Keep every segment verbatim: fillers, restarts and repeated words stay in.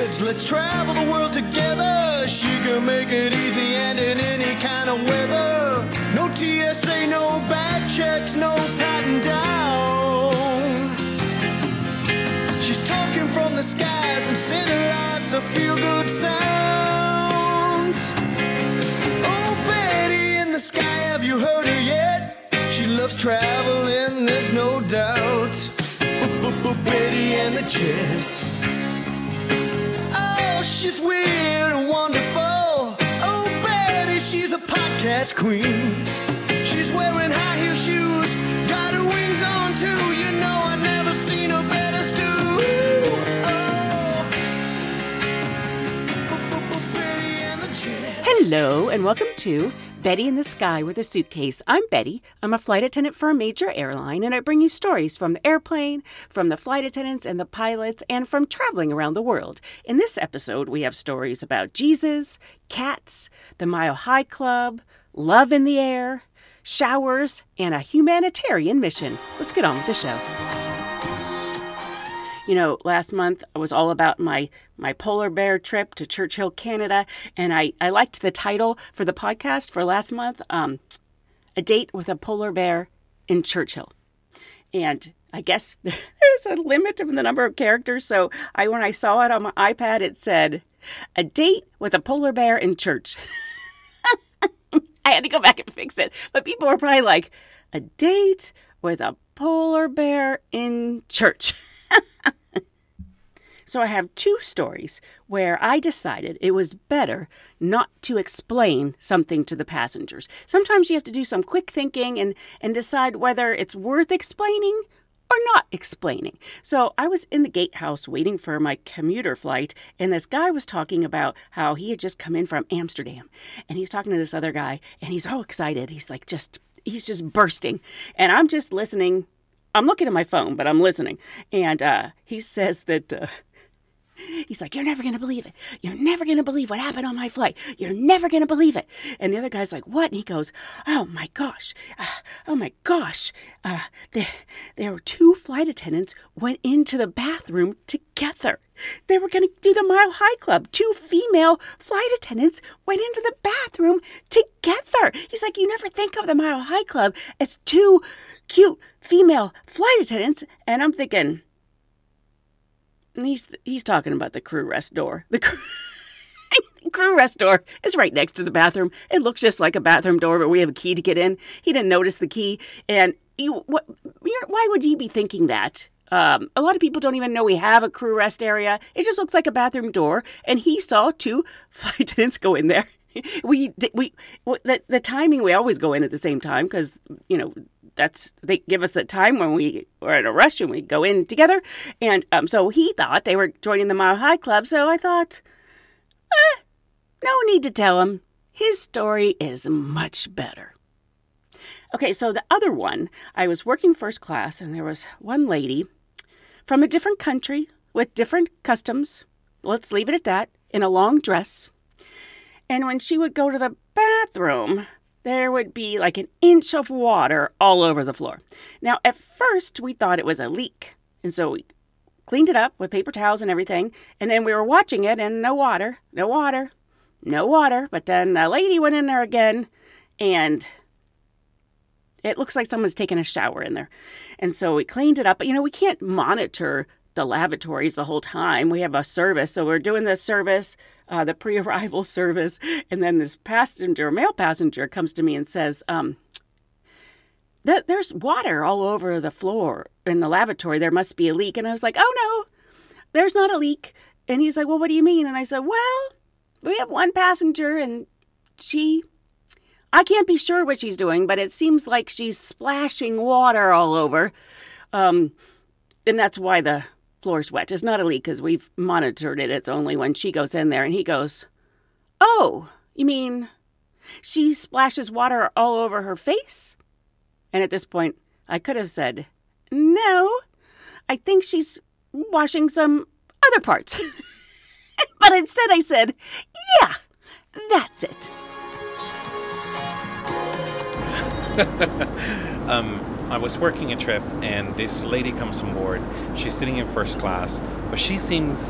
kids, let's travel the world together. She can make it easy and in any kind of weather. No T S A, no bad checks, no patting down. She's talking from the skies and sending lots of feel-good sounds. Oh, Betty in the sky, have you heard her yet? She loves traveling, there's no doubt. Betty and the Jets. Oh, she's weird and wonderful. Oh, Betty, she's a podcast queen. She's wearing high heel shoes, got her wings on too. You know I've never seen her better stew. Oh, Betty and the Jets. Hello, and welcome to Betty in the Sky with a Suitcase. I'm Betty. I'm a flight attendant for a major airline, and I bring you stories from the airplane, from the flight attendants and the pilots, and from traveling around the world. In this episode, we have stories about Jesus, cats, the Mile High Club, love in the air, showers, and a humanitarian mission. Let's get on with the show. You know, last month I was all about my, my polar bear trip to Churchill, Canada, and I, I liked the title for the podcast for last month, um, A Date with a Polar Bear in Churchill. And I guess there's a limit of the number of characters, so I when I saw it on my iPad, it said, A Date with a Polar Bear in Church. I had to go back and fix it, but people were probably like, A date with a polar bear in church. So I have two stories where I decided it was better not to explain something to the passengers. Sometimes you have to do some quick thinking and, and decide whether it's worth explaining or not explaining. So I was in the gatehouse waiting for my commuter flight, and this guy was talking about how he had just come in from Amsterdam. And he's talking to this other guy, and he's all excited. He's like just, he's just bursting. And I'm just listening. I'm looking at my phone, but I'm listening. And uh, he says that... Uh, He's like, you're never going to believe it. You're never going to believe what happened on my flight. You're never going to believe it. And the other guy's like, what? And he goes, oh, my gosh. Uh, oh, my gosh. Uh, there, there were two flight attendants went into the bathroom together. They were going to do the Mile High Club. Two female flight attendants went into the bathroom together. He's like, you never think of the Mile High Club as two cute female flight attendants. And I'm thinking... And he's he's talking about the crew rest door. The crew, crew rest door is right next to the bathroom. It looks just like a bathroom door, but we have a key to get in. He didn't notice the key. And you, what? You're, why would you be thinking that? Um, a lot of people don't even know we have a crew rest area. It just looks like a bathroom door. And he saw two flight attendants go in there. We we the the timing we always go in at the same time because you know. That's they give us the time when we are in a rush and we go in together. And um, so he thought they were joining the Mile High Club. So I thought, eh, no need to tell him. His story is much better. Okay, so the other one, I was working first class and there was one lady from a different country with different customs. Let's leave it at that, in a long dress. And when she would go to the bathroom... there would be like an inch of water all over the floor. Now, at first, we thought it was a leak. And so we cleaned it up with paper towels and everything. And then we were watching it and no water, no water, no water. But then a lady went in there again and it looks like someone's taking a shower in there. And so we cleaned it up. But, you know, we can't monitor the lavatories the whole time. We have a service. So we're doing the service, uh, the pre-arrival service. And then this passenger, male passenger, comes to me and says, um, that there's water all over the floor in the lavatory. There must be a leak. And I was like, oh, no, there's not a leak. And he's like, well, what do you mean? And I said, well, we have one passenger and she, I can't be sure what she's doing, but it seems like she's splashing water all over. Um, and that's why the floor's wet. It's not a leak because we've monitored it. It's only when she goes in there. And he goes, oh, you mean she splashes water all over her face? And at this point, I could have said, no, I think she's washing some other parts. But instead I said, yeah, that's it. um, I was working a trip and this lady comes on board. She's sitting in first class, but she seems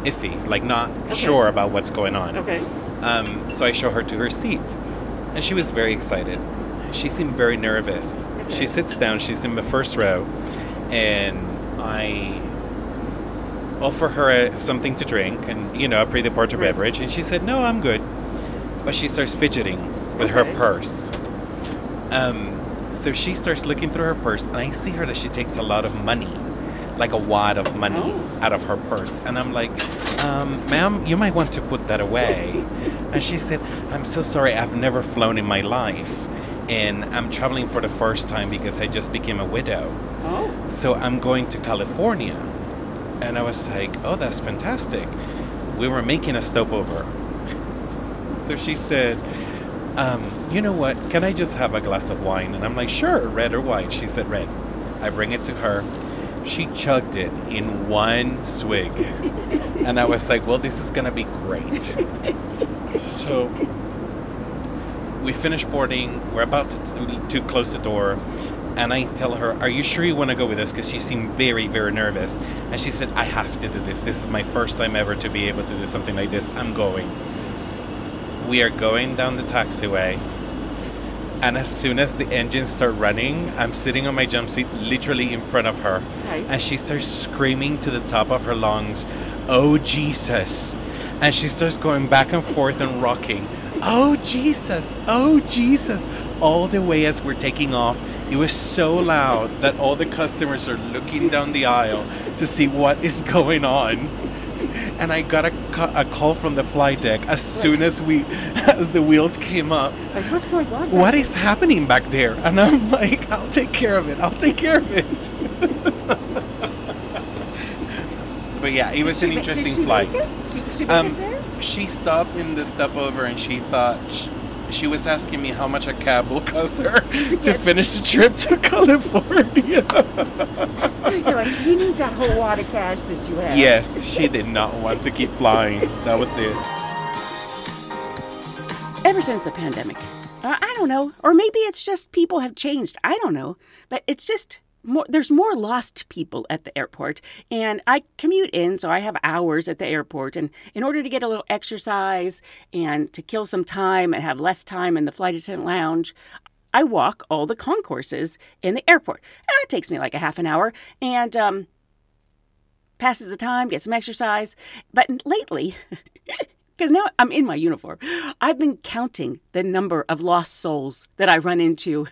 iffy, like not sure about what's going on. Okay. Um, so I show her to her seat, and she was very excited. She seemed very nervous. Okay. She sits down. She's in the first row, and I offer her a, something to drink, and you know, a pre-departure Right. beverage, and she said, "No, I'm good." But she starts fidgeting with Okay. her purse. Um, so she starts looking through her purse, and I see her that she takes a lot of money, like a wad of money Oh. out of her purse. And I'm like, um, ma'am, you might want to put that away. And she said, I'm so sorry, I've never flown in my life. And I'm traveling for the first time because I just became a widow. Oh. So I'm going to California. And I was like, oh, that's fantastic. We were making a stopover. So she said, um, you know what, can I just have a glass of wine? And I'm like, sure, red or white? She said red. I bring it to her. She chugged it in one swig. And I was like, well, this is going to be great. So we finish boarding. We're about to, to close the door. And I tell her, are you sure you want to go with us? Because she seemed very, very nervous. And she said, I have to do this. This is my first time ever to be able to do something like this. I'm going. We are going down the taxiway. And as soon as the engines start running, I'm sitting on my jump seat literally in front of her. Right. And she starts screaming to the top of her lungs, oh, Jesus. And she starts going back and forth and rocking. Oh, Jesus. Oh, Jesus. All the way as we're taking off. It was so loud that all the customers are looking down the aisle to see what is going on. And I got a, ca- a call from the flight deck as soon as we, as the wheels came up. Like, what's going on? What is happening back there? And I'm like, I'll take care of it. I'll take care of it. But yeah, it was Did an she ma- interesting did she flight. make it? She, she made Um, it there? She stopped in the stopover and she thought she, she was asking me how much a cab will cost her to get- finish the trip to California. You're like, you need that whole wad of cash that you have. Yes, she did not want to keep flying. That was it. Ever since the pandemic, uh, I don't know, or maybe it's just people have changed. I don't know, but it's just more. There's more lost people at the airport, and I commute in, so I have hours at the airport. And in order to get a little exercise and to kill some time and have less time in the flight attendant lounge, I walk all the concourses in the airport. Uh, it takes me like a half an hour, and um, passes the time, get some exercise. But lately, because now I'm in my uniform, I've been counting the number of lost souls that I run into.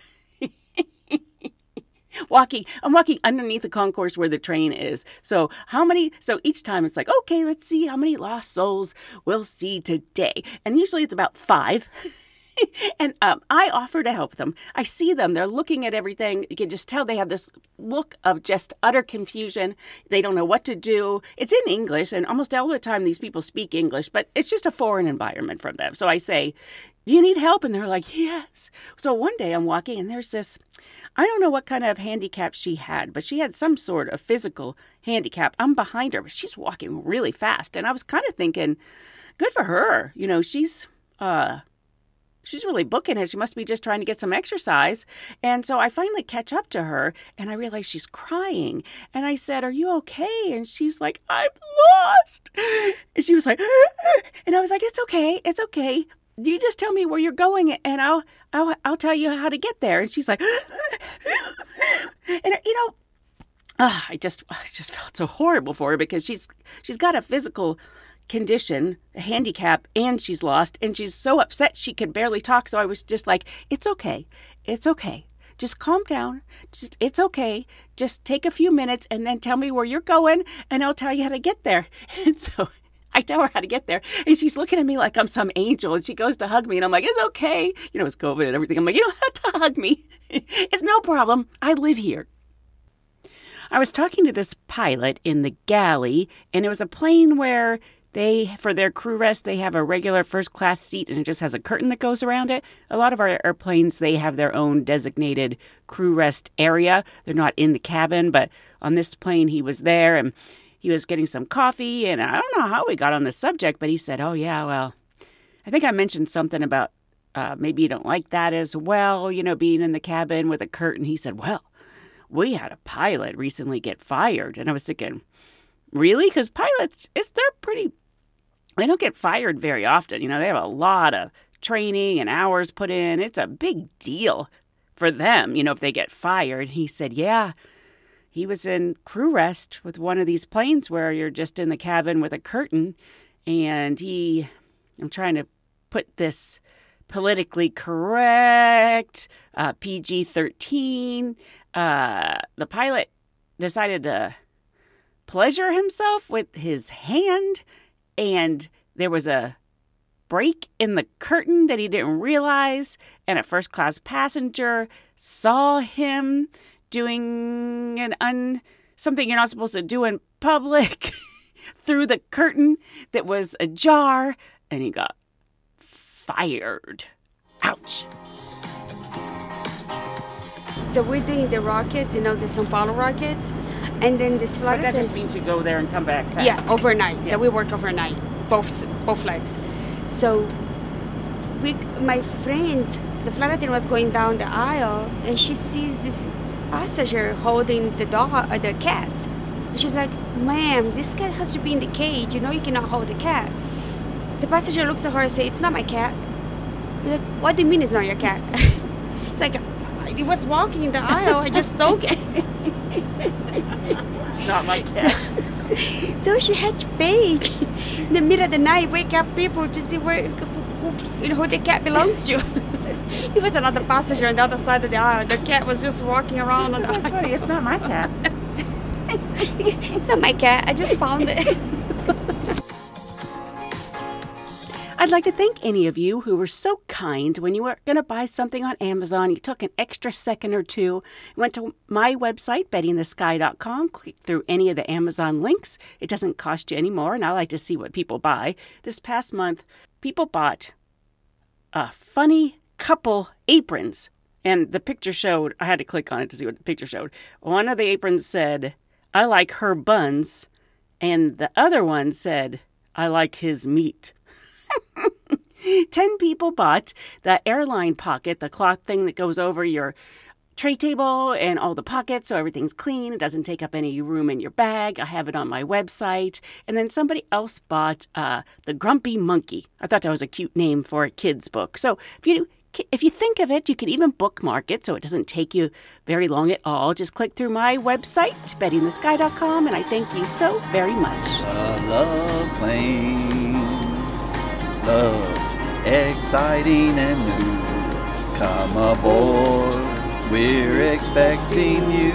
Walking, I'm walking underneath the concourse where the train is. So how many, so each time it's like, okay, let's see how many lost souls we'll see today. And usually it's about five. And um, I offer to help them. I see them. They're looking at everything. You can just tell they have this look of just utter confusion. They don't know what to do. It's in English, and almost all the time these people speak English, but it's just a foreign environment for them. So I say, do you need help? And they're like, yes. So one day I'm walking, and there's this, I don't know what kind of handicap she had, but she had some sort of physical handicap. I'm behind her, but she's walking really fast. And I was kind of thinking, good for her. You know, she's... uh. She's really booking it. She must be just trying to get some exercise. And so I finally catch up to her, and I realize she's crying. And I said, are you okay? And she's like, I'm lost. And she was like, and I was like, it's okay. It's okay. You just tell me where you're going, and I'll I'll I'll tell you how to get there. And she's like, and you know, uh, I just I just felt so horrible for her because she's she's got a physical condition, a handicap, and she's lost, and she's so upset she could barely talk. So I was just like, it's okay. It's okay. Just calm down. Just, it's okay. Just take a few minutes and then tell me where you're going, and I'll tell you how to get there. And so I tell her how to get there, and she's looking at me like I'm some angel, and she goes to hug me, and I'm like, it's okay. You know, it's COVID and everything. I'm like, you don't have to hug me. It's no problem. I live here. I was talking to this pilot in the galley, and it was a plane where they, for their crew rest, they have a regular first class seat and it just has a curtain that goes around it. A lot of our airplanes, they have their own designated crew rest area. They're not in the cabin, but on this plane, he was there and he was getting some coffee. And I don't know how we got on the subject, but he said, oh, yeah, well, I think I mentioned something about uh, maybe you don't like that as well, you know, being in the cabin with a curtain. He said, well, we had a pilot recently get fired. And I was thinking, Really? Because pilots, it's they're pretty, they don't get fired very often. You know, they have a lot of training and hours put in. It's a big deal for them, you know, if they get fired. He said, yeah, he was in crew rest with one of these planes where you're just in the cabin with a curtain. And he, I'm trying to put this politically correct, uh, P G thirteen. Uh, the pilot decided to pleasure himself with his hand, and there was a break in the curtain that he didn't realize, and a first-class passenger saw him doing an un something you're not supposed to do in public through the curtain that was ajar, and he got fired. Ouch. So we're doing the rockets, you know, the São Paulo rockets, and then this flight. But that just means you go there and come back fast. Yeah, overnight. Yeah. That we work overnight, both both legs. So we, my friend, the flight attendant was going down the aisle, and she sees this passenger holding the dog, uh, the cat. And she's like, "Ma'am, this cat has to be in the cage. You know, you cannot hold the cat." The passenger looks at her and says, "It's not my cat." He's like, "What do you mean it's not your cat?" It's like, it was walking in the aisle. I just took it. It's not my cat. So, so she had to page in the middle of the night, wake up people to see where who, you know, who the cat belongs to. It was another passenger on the other side of the aisle. The cat was just walking around on the That's funny. It's not my cat. It's not my cat. I just found it. I'd like to thank any of you who were so kind when you were going to buy something on Amazon. You took an extra second or two, went to my website, betty in the sky dot com, clicked through any of the Amazon links. It doesn't cost you any more, and I like to see what people buy. This past month, people bought a funny couple aprons, and the picture showed, I had to click on it to see what the picture showed. One of the aprons said, "I like her buns," and the other one said, "I like his meat." Ten people bought the airline pocket, the cloth thing that goes over your tray table and all the pockets so everything's clean. It doesn't take up any room in your bag. I have it on my website. And then somebody else bought uh, the Grumpy Monkey. I thought that was a cute name for a kid's book. So if you if you think of it, you can even bookmark it so it doesn't take you very long at all. Just click through my website, betty in the sky dot com, and I thank you so very much. A love plane. Love, exciting and new. Come aboard, we're expecting you.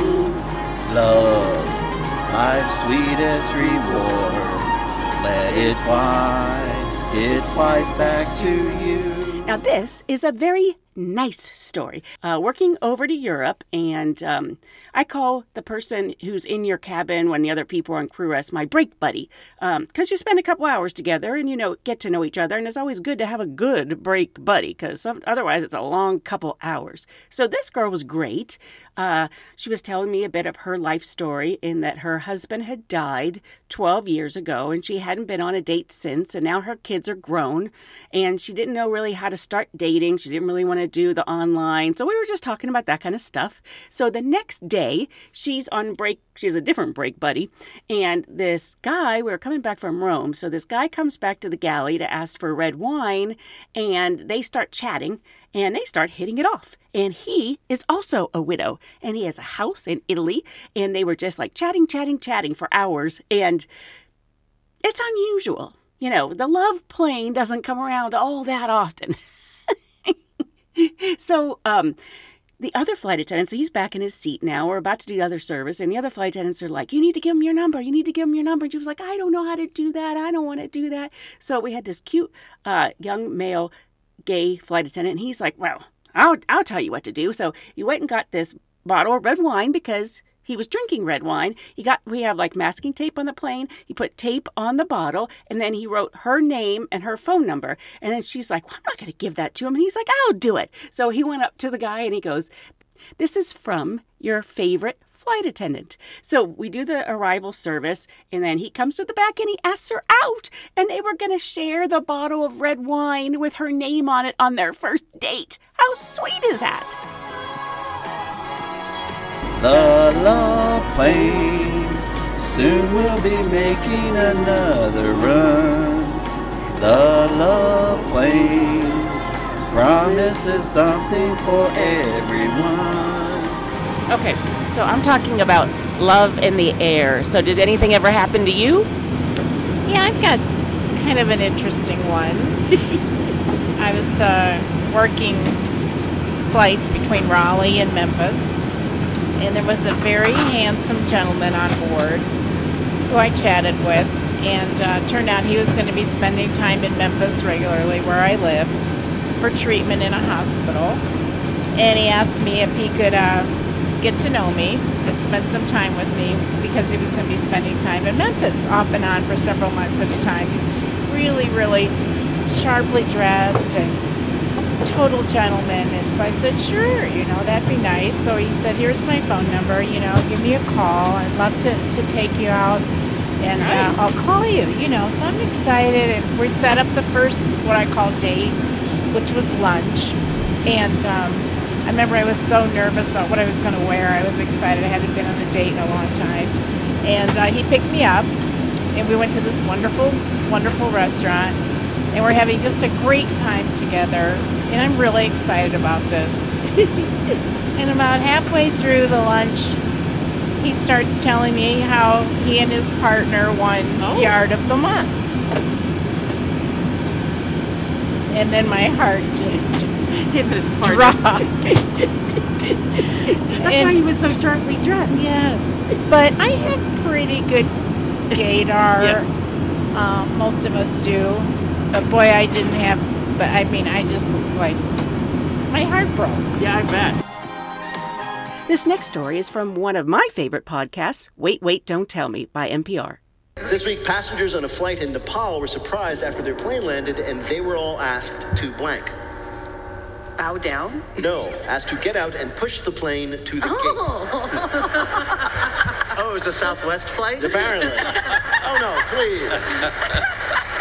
Love, life's sweetest reward. Let it fly, it flies back to you. Now, this is a very nice story. Uh, working over to Europe, and um, I call the person who's in your cabin when the other people are on crew rest my break buddy, because um, you spend a couple hours together and, you know, get to know each other, and it's always good to have a good break buddy, because otherwise it's a long couple hours. So this girl was great. Uh, she was telling me a bit of her life story in that her husband had died twelve years ago, and she hadn't been on a date since, and now her kids are grown, and she didn't know really how to start dating. She didn't really want to do the online. So we were just talking about that kind of stuff. So the next day, she's on break. She has a different break buddy. And this guy, we were coming back from Rome. So this guy comes back to the galley to ask for red wine. And they start chatting. And they start hitting it off. And he is also a widow. And he has a house in Italy. And they were just like chatting, chatting, chatting for hours. And it's unusual. You know, the love plane doesn't come around all that often. So um, the other flight attendants, so he's back in his seat now. We're about to do other service. And the other flight attendants are like, you need to give him your number. You need to give him your number. And she was like, I don't know how to do that. I don't want to do that. So we had this cute uh, young male gay flight attendant. And he's like, well, I'll, I'll tell you what to do. So he went and got this bottle of red wine because he was drinking red wine. He got, we have like masking tape on the plane. He put tape on the bottle, and then he wrote her name and her phone number. And then she's like, well, I'm not going to give that to him. And he's like, I'll do it. So he went up to the guy and he goes, this is from your favorite flight attendant. So we do the arrival service, and then he comes to the back and he asks her out. And they were going to share the bottle of red wine with her name on it on their first date. How sweet is that? The love plane Soon we'll be making another run. The love plane promises something for everyone. Okay, so I'm talking about love in the air. So did anything ever happen to you? Yeah, I've got kind of an interesting one. I was uh, working flights between Raleigh and Memphis, and there was a very handsome gentleman on board who I chatted with, and uh, turned out he was going to be spending time in Memphis regularly, where I lived, for treatment in a hospital. And he asked me if he could uh, get to know me and spend some time with me, because he was going to be spending time in Memphis off and on for several months at a time. He's just really, really sharply dressed and total gentleman. And so I said, sure, you know, that'd be nice. So he said, here's my phone number, you know, give me a call. I'd love to, to take you out, and Nice. uh, I'll call you, you know. So I'm excited, and we set up the first, what I call date, which was lunch. And um, I remember I was so nervous about what I was going to wear. I was excited. I hadn't been on a date in a long time. And uh, he picked me up, and we went to this wonderful, wonderful restaurant, and we're having just a great time together. And I'm really excited about this. And about halfway through the lunch, he starts telling me how he and his partner won Oh. Yard of the Month. And then my heart just It was part dropped. That's why he was so sharply dressed. Yes, but I have pretty good gaydar. Yeah. Um, most of us do. But boy, I didn't have, but I mean, I just was like, my heart broke. Yeah, I bet. This next story is from one of my favorite podcasts, Wait, Wait, Don't Tell Me, by N P R. This week, passengers on a flight in Nepal were surprised after their plane landed and they were all asked to blank. Bow down? No, asked to get out and push the plane to the gate. Oh, it's a Southwest flight? Apparently. Oh, no, please.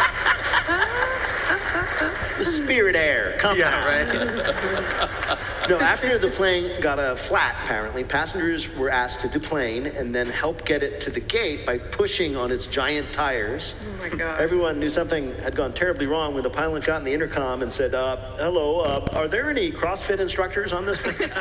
Spirit Air. Come on, right? No, after the plane got a flat, apparently, passengers were asked to deplane and then help get it to the gate by pushing on its giant tires. Oh my God. Everyone knew something had gone terribly wrong when the pilot got in the intercom and said, uh, hello, uh, are there any CrossFit instructors on this flight?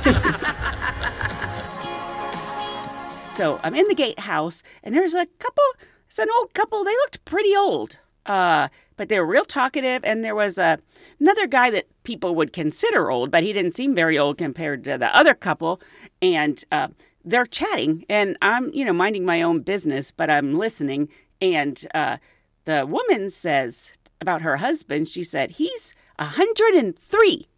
So I'm in the gatehouse, and there's a couple, it's an old couple, they looked pretty old. Uh, but they were real talkative, and there was uh, another guy that people would consider old, but he didn't seem very old compared to the other couple, and uh, they're chatting, and I'm, you know, minding my own business, but I'm listening, and uh, the woman says about her husband, she said, he's one hundred three,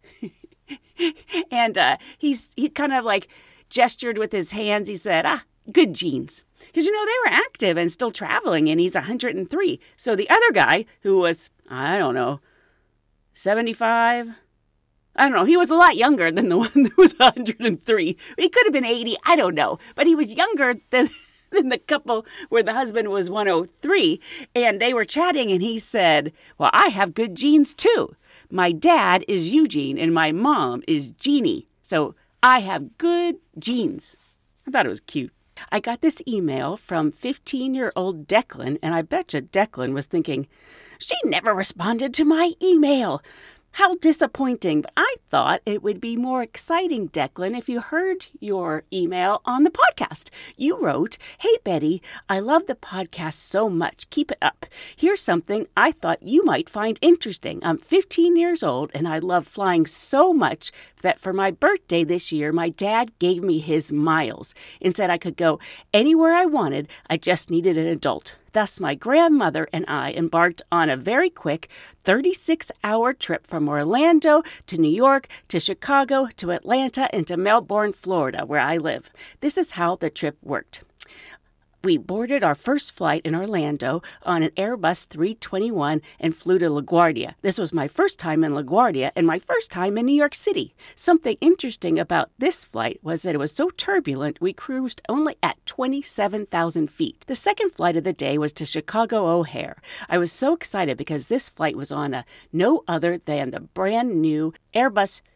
and uh, he's he kind of like gestured with his hands, he said, ah, good genes. Because, you know, they were active and still traveling, and he's one hundred three. So the other guy, who was, I don't know, seventy-five? I don't know. He was a lot younger than the one that was one hundred three. He could have been eighty. I don't know. But he was younger than, than the couple where the husband was one hundred three. And they were chatting, and he said, well, I have good genes, too. My dad is Eugene, and my mom is Jeannie. So I have good genes. I thought it was cute. I got this email from fifteen-year-old Declan, and I betcha Declan was thinking, she never responded to my email. How disappointing. But I thought it would be more exciting, Declan, if you heard your email on the podcast. You wrote, hey, Betty, I love the podcast so much. Keep it up. Here's something I thought you might find interesting. I'm fifteen years old, and I love flying so much that for my birthday this year, my dad gave me his miles and said I could go anywhere I wanted. I just needed an adult. Thus, my grandmother and I embarked on a very quick thirty-six hour trip from Orlando to New York to Chicago to Atlanta and to Melbourne, Florida, where I live. This is how the trip worked. We boarded our first flight in Orlando on an Airbus three twenty-one and flew to LaGuardia. This was my first time in LaGuardia and my first time in New York City. Something interesting about this flight was that it was so turbulent we cruised only at twenty-seven thousand feet. The second flight of the day was to Chicago O'Hare. I was so excited because this flight was on a no other than the brand new Airbus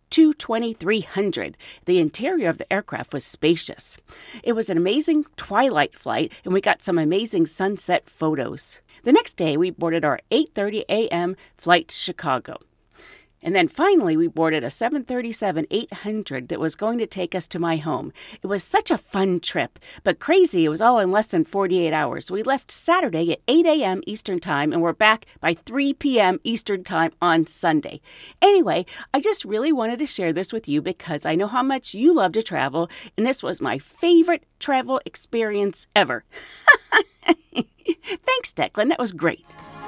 two twenty-three hundred. The interior of the aircraft was spacious. It was an amazing twilight flight, and we got some amazing sunset photos. The next day, we boarded our eight thirty a.m. flight to Chicago. And then finally, we boarded a seven thirty-seven eight hundred that was going to take us to my home. It was such a fun trip, but crazy. It was all in less than forty-eight hours. We left Saturday at eight a.m. Eastern Time, and we're back by three p.m. Eastern Time on Sunday. Anyway, I just really wanted to share this with you because I know how much you love to travel, and this was my favorite travel experience ever. Thanks, Declan. That was great.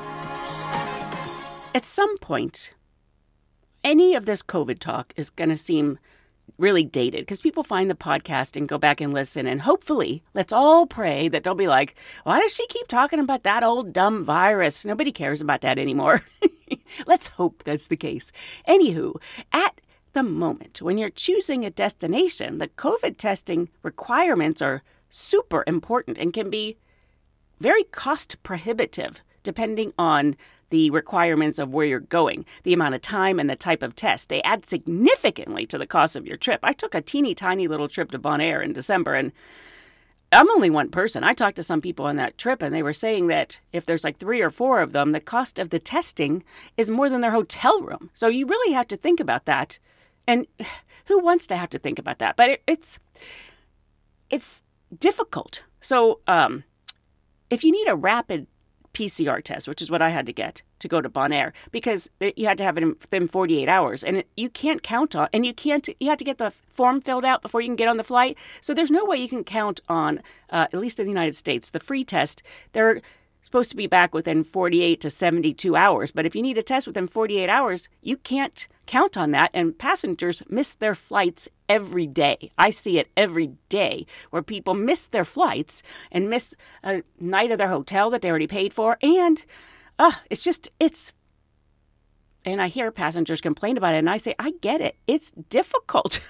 At some point, any of this COVID talk is going to seem really dated because people find the podcast and go back and listen. And hopefully, let's all pray that they'll be like, why does she keep talking about that old dumb virus? Nobody cares about that anymore. Let's hope that's the case. Anywho, at the moment when you're choosing a destination, the COVID testing requirements are super important and can be very cost prohibitive depending on the requirements of where you're going, the amount of time and the type of test. They add significantly to the cost of your trip. I took a teeny tiny little trip to Bonaire in December, and I'm only one person. I talked to some people on that trip, and they were saying that if there's like three or four of them, the cost of the testing is more than their hotel room. So you really have to think about that. And who wants to have to think about that? But it, it's it's difficult. So um, if you need a rapid P C R test, which is what I had to get to go to Bonaire, because you had to have it in within forty-eight hours, and it, you can't count on, and you can't, you have to get the form filled out before you can get on the flight. So there's no way you can count on, uh, at least in the United States, the free test. They're supposed to be back within forty-eight to seventy-two hours, but if you need a test within forty-eight hours, you can't count on that, and passengers miss their flights every day. I see it every day where people miss their flights and miss a night of their hotel that they already paid for, and uh, it's just, it's, and I hear passengers complain about it, and I say, I get it. It's difficult.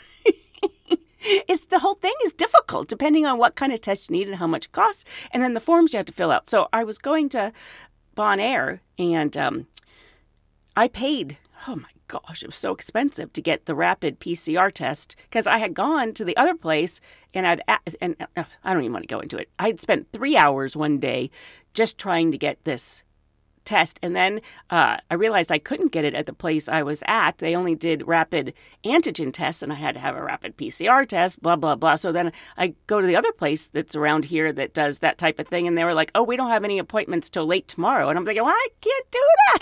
It's the whole thing is difficult depending on what kind of test you need and how much it costs, and then the forms you have to fill out. So I was going to Bonaire, and um, I paid, oh my gosh, it was so expensive to get the rapid P C R test because I had gone to the other place, and I'd, and uh, I don't even want to go into it. I'd spent three hours one day just trying to get this test, and then uh, I realized I couldn't get it at the place I was at. They only did rapid antigen tests, and I had to have a rapid P C R test, blah, blah, blah. So then I go to the other place that's around here that does that type of thing, and they were like, oh, we don't have any appointments till late tomorrow. And I'm thinking, well, I can't do that.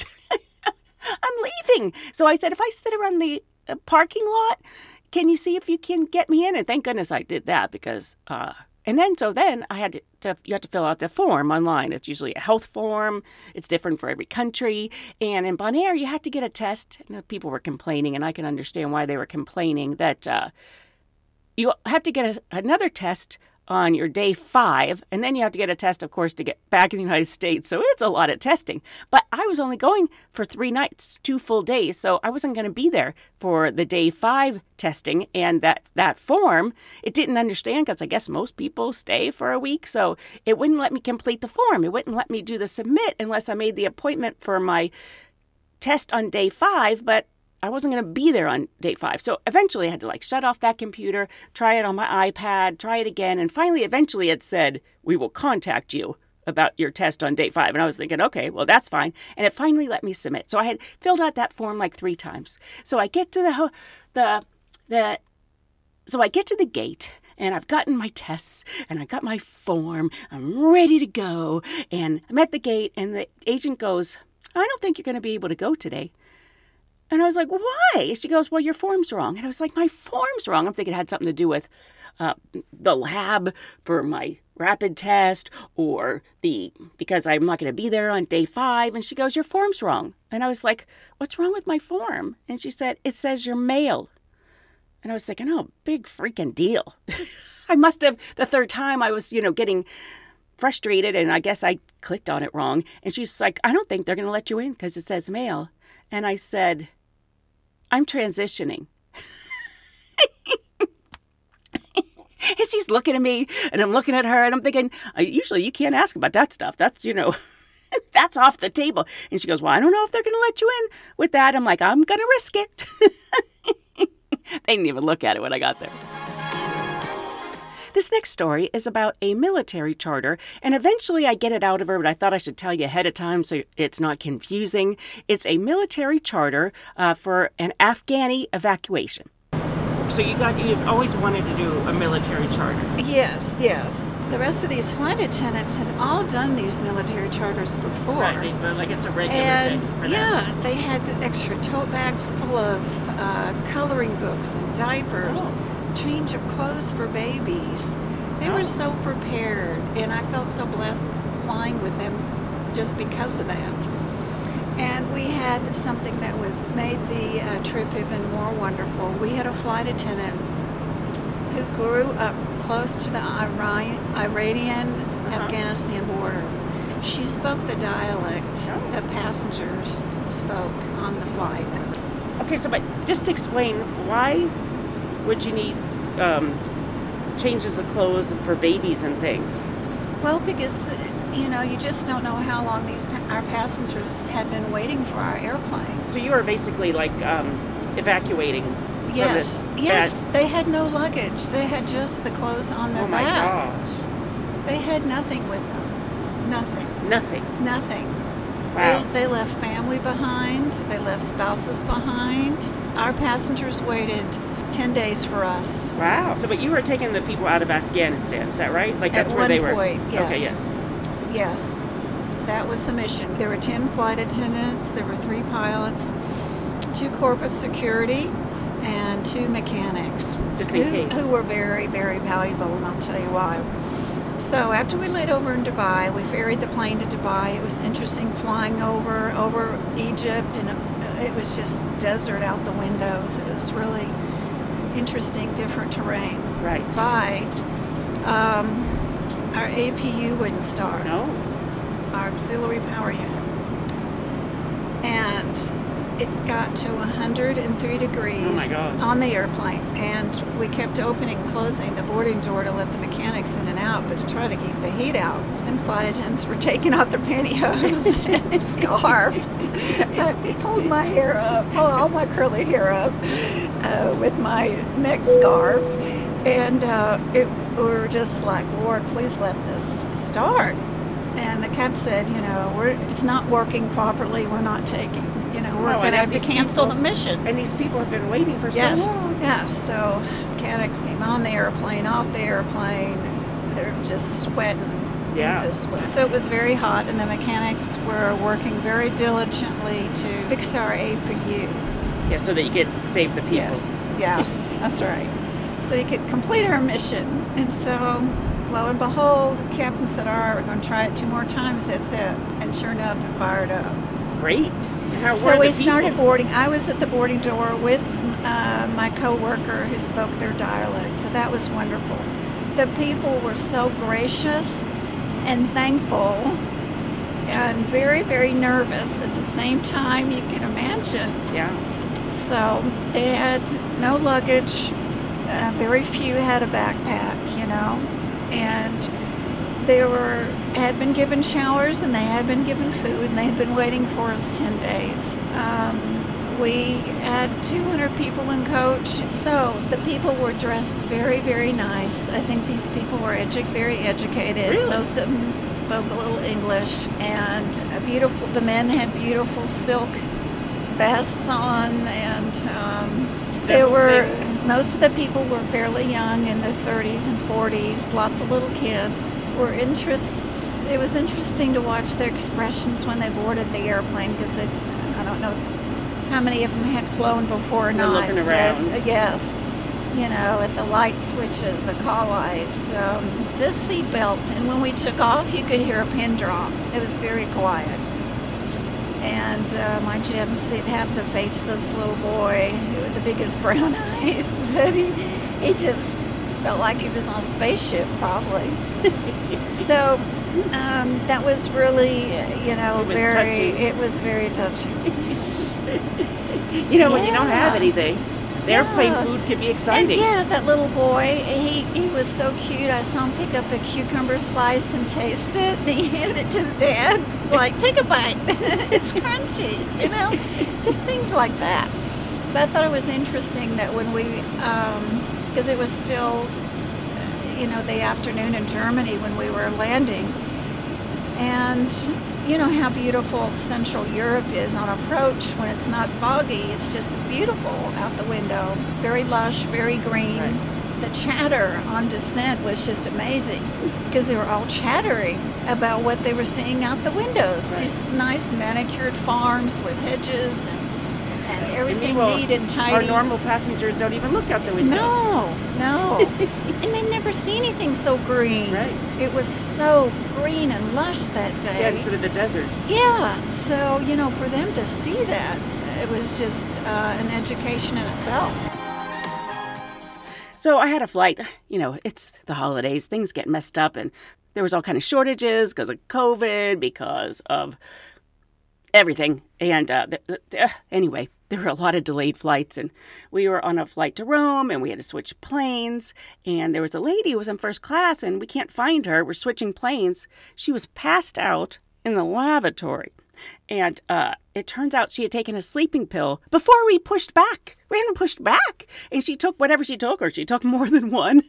I'm leaving. So I said, if I sit around the uh, parking lot, can you see if you can get me in? And thank goodness I did that because, uh, and then, so then I had to, to, you have to fill out the form online. It's usually a health form. It's different for every country. And in Bonaire, you had to get a test. You know, people were complaining, and I can understand why they were complaining that uh, you have to get a, another test on your day five, and then you have to get a test, of course, to get back in the United States. So it's a lot of testing. But I was only going for three nights, two full days, so I wasn't going to be there for the day five testing. And that, that form, it didn't understand because I guess most people stay for a week, so it wouldn't let me complete the form. It wouldn't let me do the submit unless I made the appointment for my test on day five, but I wasn't going to be there on day five. So eventually I had to like shut off that computer, try it on my iPad, try it again. And finally, eventually it said, we will contact you about your test on day five. And I was thinking, okay, well, that's fine. And it finally let me submit. So I had filled out that form like three times. So I get to the, the, the, so I get to the gate, and I've gotten my tests, and I got my form. I'm ready to go. And I'm at the gate, and the agent goes, I don't think you're going to be able to go today. And I was like, why? She goes, well, your form's wrong. And I was like, my form's wrong. I'm thinking it had something to do with uh, the lab for my rapid test or the, because I'm not going to be there on day five. And she goes, your form's wrong. And I was like, what's wrong with my form? And she said, it says you're male. And I was thinking, oh, big freaking deal. I must have, the third time I was, you know, getting frustrated, and I guess I clicked on it wrong. And she's like, I don't think they're going to let you in because it says male. And I said, I'm transitioning. And she's looking at me, and I'm looking at her, and I'm thinking, usually you can't ask about that stuff. That's, you know, that's off the table. And she goes, well, I don't know if they're going to let you in with that. I'm like, I'm going to risk it. They didn't even look at it when I got there. This next story is about a military charter, and eventually I get it out of her, but I thought I should tell you ahead of time so it's not confusing. It's a military charter uh, for an Afghani evacuation. So you got you've always wanted to do a military charter. Yes, yes. The rest of these flight attendants had all done these military charters before. Right, they, but like it's a regular And thing for them. yeah, they had extra tote bags full of uh, coloring books and diapers, Oh. change of clothes for babies. They Oh. were so prepared, and I felt so blessed flying with them just because of that. And we had something that was made the uh, trip even more wonderful. We had a flight attendant who grew up close to the Iran- Iranian-Afghanistan border. She spoke the dialect Oh. that passengers spoke on the flight. Okay, so but just to explain, why would you need um, changes of clothes for babies and things? Well, because, you know, you just don't know how long these pa- our passengers had been waiting for our airplane. So you are basically like um, evacuating. from Yes, this yes, bad- they had no luggage. They had just the clothes on their Oh my back. gosh. They had nothing with them. Nothing. Nothing. Nothing. Wow. They, they left family behind. They left spouses behind. Our passengers waited ten days for us. Wow. So, but you were taking the people out of Afghanistan, is that right? Like At that's where one they were. point, yes. Okay. Yes. Yes, that was the mission. There were ten flight attendants. There were three pilots, two corporate security, and two mechanics. Just who, in case. Who were very, very valuable, and I'll tell you why. So after we laid over in Dubai, we ferried the plane to Dubai. It was interesting flying over over Egypt, and it was just desert out the windows. It was really interesting, different terrain. Right. Dubai, um, our A P U wouldn't start, No. our auxiliary power unit. And it got to one hundred three degrees Oh my gosh. on the airplane. And we kept opening and closing the boarding door to let the mechanics in and out, but to try to keep the heat out. And flight attendants were taking out their pantyhose and scarf. I pulled my hair up, pulled all my curly hair up uh, with my neck scarf. And uh, it, we were just like, Lord, please let this start. And the captain said, you know, we're, it's not working properly. We're not taking, you know, we're No, going and to have to these cancel people- the mission. And these people have been waiting for Yes, so long. yes. So mechanics came on the airplane, off the airplane. They're just sweating. Yeah. Into sweat. So it was very hot, and the mechanics were working very diligently to fix our A P U. Yeah, so that you could save the people. Yes, yes, that's right. So you could complete our mission. And so, lo and behold, the captain said, all right, we're going to try it two more times. That's it. And sure enough, it fired up. Great. And how So were we the started people? boarding. I was at the boarding door with uh, my coworker who spoke their dialect. So that was wonderful. The people were so gracious and thankful and very, very nervous at the same time, you can imagine. Yeah. So they had no luggage. Uh, very few had a backpack, you know, and they were had been given showers and they had been given food, and they had been waiting for us ten days. Um, we had two hundred people in coach, so the people were dressed very, very nice. I think these people were edu- very educated. Really? Most of them spoke a little English, and a beautiful. The men had beautiful silk vests on, and um, they That- were. they- Most of the people were fairly young, in their thirties and forties. Lots of little kids. Were interest. It was interesting to watch their expressions when they boarded the airplane, because they, I don't know how many of them had flown before or They're not. looking around. But, uh, yes, you know, at the light switches, the call lights, um, this seat belt, and when we took off, you could hear a pin drop. It was very quiet. And uh, my gym seat happened to face this little boy with the biggest brown eyes, but he, he just felt like he was on a spaceship, probably. So um, that was really, uh, you know, It was very. touching. It was very touching. You know, when you don't have Yeah. anything, the airplane Yeah. food could be And exciting. yeah, that little boy, he, he was so cute. I saw him pick up a cucumber slice and taste it. And he handed it to his dad, like, take a bite. It's crunchy, you know? Just things like that. I thought it was interesting that when we, because it was still, you know, the afternoon in Germany when we were landing, and you know how beautiful Central Europe is on approach when it's not foggy. It's just beautiful out the window, very lush, very green. Right. The chatter on descent was just amazing because they were all chattering about what they were seeing out the windows. Right. These nice manicured farms with hedges and, and everything meanwhile, neat and tidy. Our normal passengers don't even look out the window. No, no. And they never see anything so green. Right. It was so green and lush that day. Yeah, instead of the desert. Yeah, so, you know, for them to see that, it was just uh, an education in itself. So I had a flight, you know, it's the holidays, things get messed up, and there was all kind of shortages because of COVID, because of everything. And uh, th- th- anyway, there were a lot of delayed flights, and we were on a flight to Rome, and we had to switch planes, and there was a lady who was in first class, and we can't find her. We're switching planes. She was passed out in the lavatory. And uh, it turns out she had taken a sleeping pill before we pushed back. We hadn't pushed back. And she took whatever she took, or she took more than one.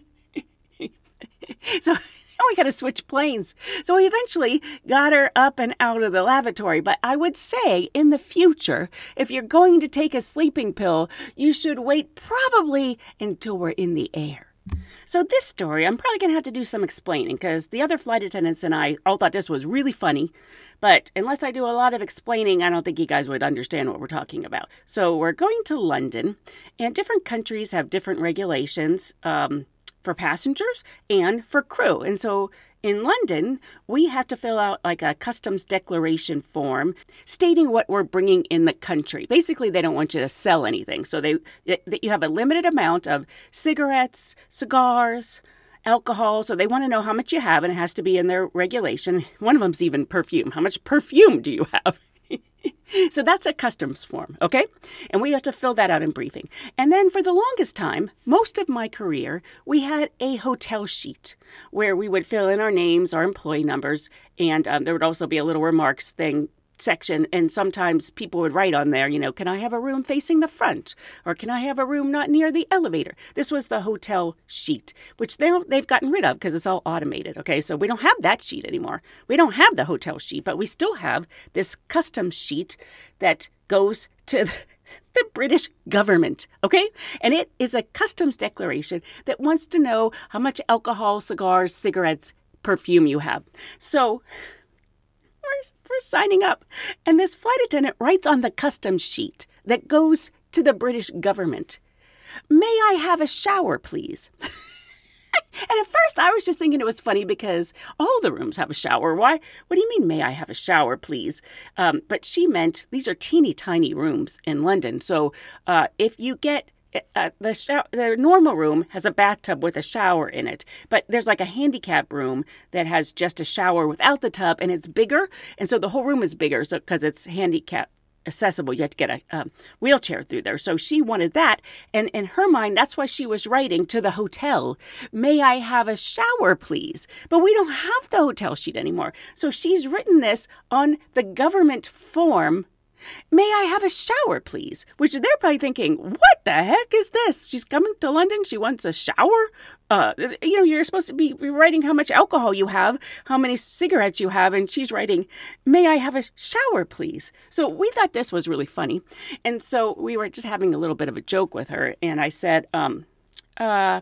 So now we got to switch planes. So we eventually got her up and out of the lavatory. But I would say in the future, if you're going to take a sleeping pill, you should wait probably until we're in the air. So this story, I'm probably going to have to do some explaining because the other flight attendants and I all thought this was really funny. But unless I do a lot of explaining, I don't think you guys would understand what we're talking about. So we're going to London, and different countries have different regulations um, for passengers and for crew. And so in London, we have to fill out like a customs declaration form stating what we're bringing in the country. Basically, they don't want you to sell anything. So they that you have a limited amount of cigarettes, cigars, alcohol. So they want to know how much you have, and it has to be in their regulation. One of them's even perfume. How much perfume do you have? So that's a customs form, okay? And we have to fill that out in briefing. And then for the longest time, most of my career, we had a hotel sheet where we would fill in our names, our employee numbers, and um, there would also be a little remarks thing section, and sometimes people would write on there, you know, can I have a room facing the front? Or can I have a room not near the elevator? This was the hotel sheet, which they, they've gotten rid of because it's all automated, okay? So we don't have that sheet anymore. We don't have the hotel sheet, but we still have this customs sheet that goes to the, the British government, okay? And it is a customs declaration that wants to know how much alcohol, cigars, cigarettes, perfume you have. So we're signing up. And this flight attendant writes on the customs sheet that goes to the British government, may I have a shower, please? And at first I was just thinking it was funny because all the rooms have a shower. Why? What do you mean, may I have a shower, please? Um, but she meant these are teeny tiny rooms in London. So uh, if you get Uh, the shower, the normal room has a bathtub with a shower in it, but there's like a handicap room that has just a shower without the tub, and it's bigger, and so the whole room is bigger, so because it's handicap accessible, you have to get a um, wheelchair through there. So she wanted that, and in her mind, that's why she was writing to the hotel, may I have a shower, please? But we don't have the hotel sheet anymore, so she's written this on the government form, may I have a shower, please? Which they're probably thinking, what the heck is this? She's coming to London. She wants a shower. Uh, you know, you're supposed to be writing how much alcohol you have, how many cigarettes you have. And she's writing, may I have a shower, please? So we thought this was really funny. And so we were just having a little bit of a joke with her. And I said, um, uh,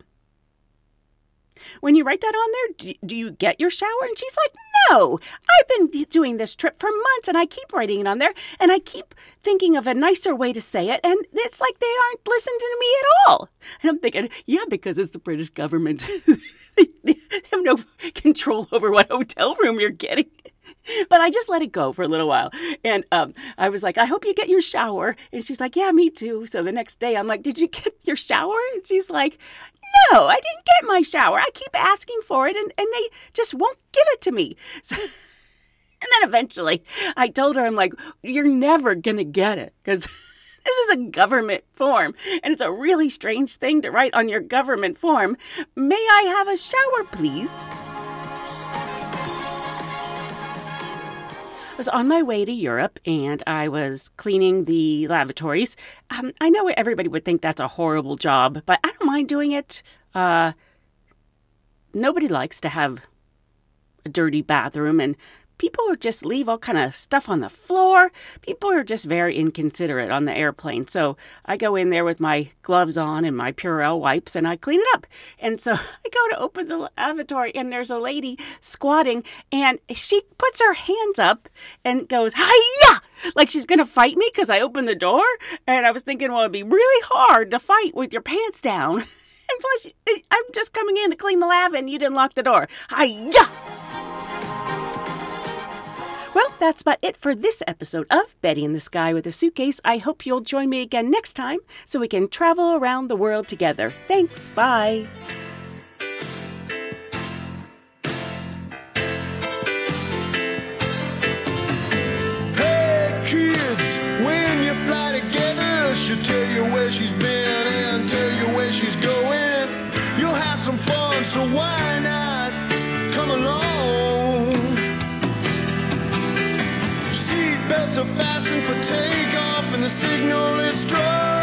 when you write that on there, do, do you get your shower? And she's like, no, I've been doing this trip for months and I keep writing it on there and I keep thinking of a nicer way to say it. And it's like they aren't listening to me at all. And I'm thinking, yeah, because it's the British government. They have no control over what hotel room you're getting. But I just let it go for a little while. And um, I was like, I hope you get your shower. And she's like, yeah, me too. So the next day I'm like, did you get your shower? And she's like, no, I didn't get my shower. I keep asking for it and, and they just won't give it to me. So, and then eventually I told her, I'm like, you're never going to get it because this is a government form. And it's a really strange thing to write on your government form. May I have a shower, please? was on my way to Europe, and I was cleaning the lavatories. Um, I know everybody would think that's a horrible job, but I don't mind doing it. Uh, nobody likes to have a dirty bathroom, and people would just leave all kind of stuff on the floor. People are just very inconsiderate on the airplane. So I go in there with my gloves on and my Purell wipes, and I clean it up. And so I go to open the lavatory, and there's a lady squatting, and she puts her hands up and goes, "Hi-ya!" Like she's going to fight me because I opened the door. And I was thinking, well, it'd be really hard to fight with your pants down. And plus, I'm just coming in to clean the lav, and you didn't lock the door. Hi-ya! Well, that's about it for this episode of Betty in the Sky with a Suitcase. I hope you'll join me again next time so we can travel around the world together. Thanks. Bye. Hey kids, when you fly together, she'll tell you where she's been and tell you where she's going. You'll have some fun, so why not come along? Belts are fastened for takeoff and the signal is strong.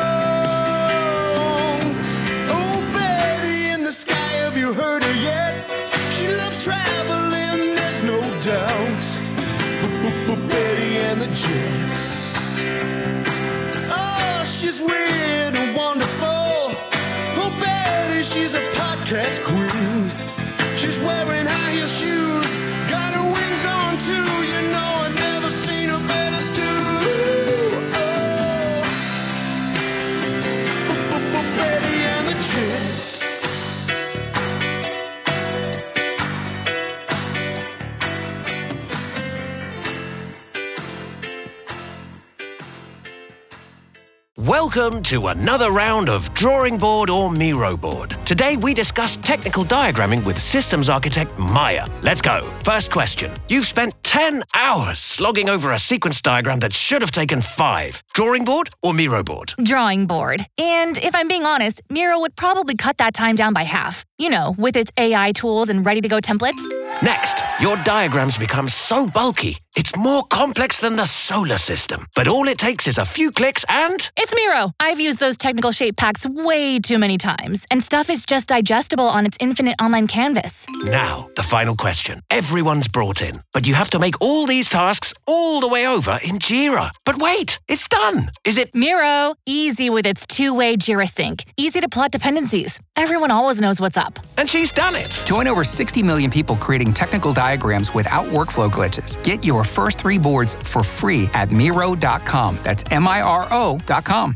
Oh, Betty in the sky, have you heard her yet? She loves traveling, there's no doubt. Betty and the Jets. Oh, she's weird and wonderful. Oh, Betty, she's a podcast queen. She's wearing high heel shoes, got her wings on too, you know. Welcome to another round of Drawing Board or Miro Board. Today we discuss technical diagramming with systems architect Maya. Let's go. First question. You've spent ten hours slogging over a sequence diagram that should have taken five. Drawing board or Miro board? Drawing board. And if I'm being honest, Miro would probably cut that time down by half. You know, with its A I tools and ready-to-go templates. Next, your diagrams become so bulky, it's more complex than the solar system. But all it takes is a few clicks and... It's Miro! I've used those technical shape packs way too many times, and stuff is just digestible on its infinite online canvas. Now, the final question. Everyone's brought in, but you have to make all these tasks all the way over in Jira. But wait, it's done! Is it... Miro, easy with its two-way Jira sync. Easy to plot dependencies. Everyone always knows what's up. And she's done it! Join over sixty million people creating technical diagrams without workflow glitches. Get your first three boards for free at Miro dot com. That's M I R O dot com.